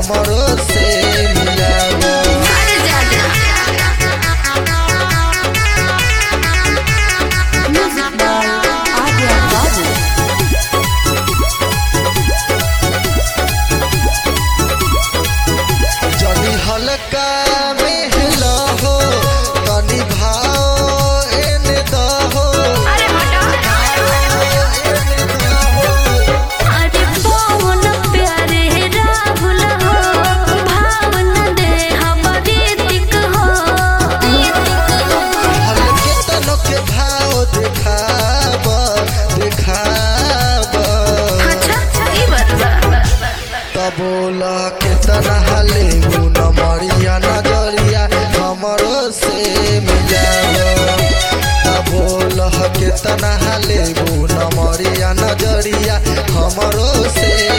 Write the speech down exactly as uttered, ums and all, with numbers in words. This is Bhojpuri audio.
हमरो से मिलावा। जनी हल्का में लहो तनी भाव एने दहो। हल्के तनो के भाव देखाब देखाब तबोला केतना हाले नमरिया नजरिया हमरो से मिलावा। तबोला केतना हाले नमरिया नजरिया हमरो से